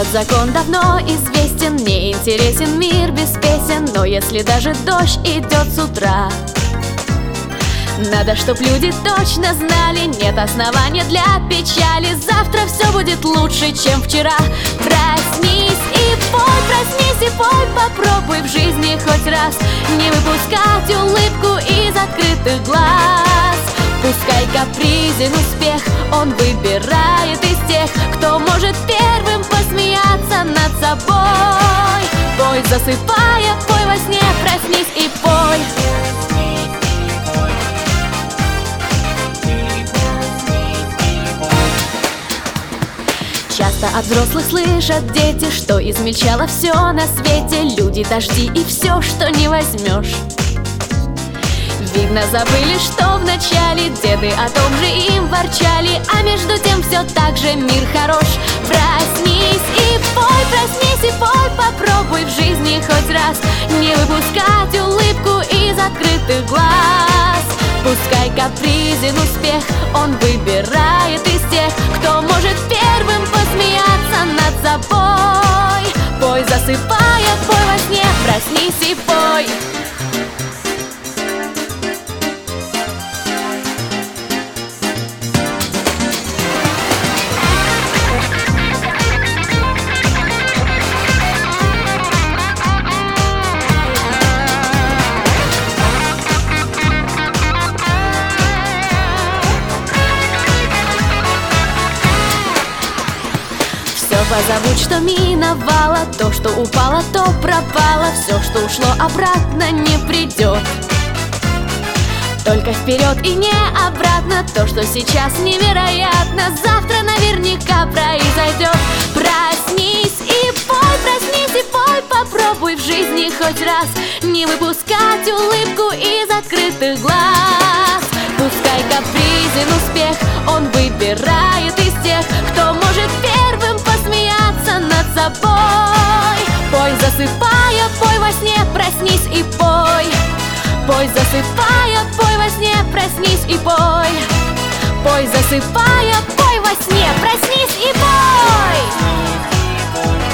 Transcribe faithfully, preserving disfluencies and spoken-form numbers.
Этот закон давно известен, не интересен мир без песен. Но если даже дождь идет с утра, надо, чтоб люди точно знали, нет основания для печали. Завтра все будет лучше, чем вчера. Проснись и пой, проснись и пой, попробуй в жизни хоть раз не выпускать улыбку из открытых глаз. Пускай капризен успех, он выбирает из тех, кто может первым посмеяться над собой. Пой, засыпая, пой во сне, проснись и пой. Часто от взрослых слышат дети, что измельчало все на свете. Люди, дожди и все, что не возьмешь. Видно, забыли, что вначале деды о том же им ворчали. А между тем все так же мир хорош. Проснись и пой, проснись и пой, попробуй в жизни хоть раз не выпускать улыбку из открытых глаз. Пускай капризен успех, он выбирает из тех, кто может первым посмеяться над собой. Пой, засыпая, пой во сне, проснись и пой. Позабудь, что миновало, то, что упало, то пропало. Все, что ушло, обратно не придет. Только вперед и не обратно. То, что сейчас невероятно, завтра наверняка произойдет. Проснись и пой, проснись и пой, попробуй в жизни хоть раз не выпускать улыбку из открытых глаз. Пускай капризен успех, он выбирает из тех, кто может первым посмеяться над собой. Пой, засыпая, пой во сне, проснись и пой. Пой, засыпая, пой во сне, проснись и пой. Пой, засыпая, пой во сне, проснись и пой.